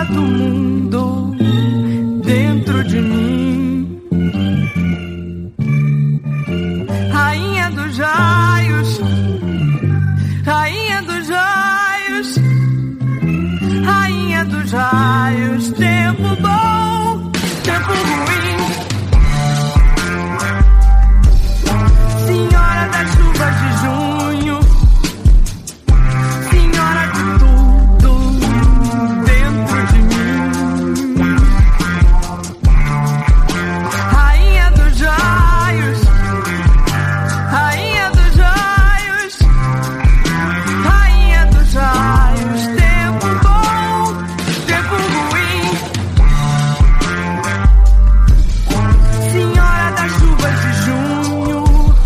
do mundo dentro de mim. Rainha dos raios, rainha dos raios, rainha dos raios. Tempo bom, tempo ruim. Senhora das chuvas de junho, senhora de tudo dentro de mim. Rainha dos raios, rainha dos raios, rainha dos raios. Tempo bom, tempo ruim. Senhora das chuvas de junho,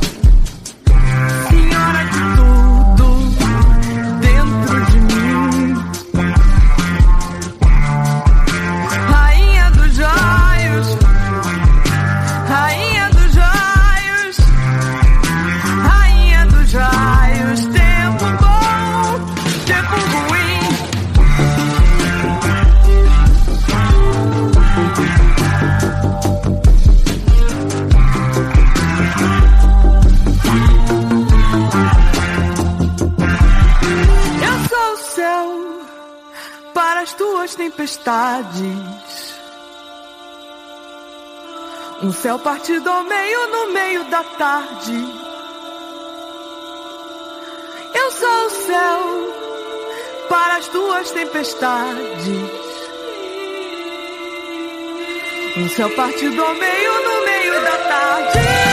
senhora de tudo dentro de mim. Rainha dos raios, rainha dos raios, rainha dos raios. Tempo bom, tempo ruim. Eu sou o céu para as tuas tempestades. Um céu partido ao meio no meio da tarde. Eu sou o céu para as tuas tempestades. Um céu partido ao meio no meio da tarde.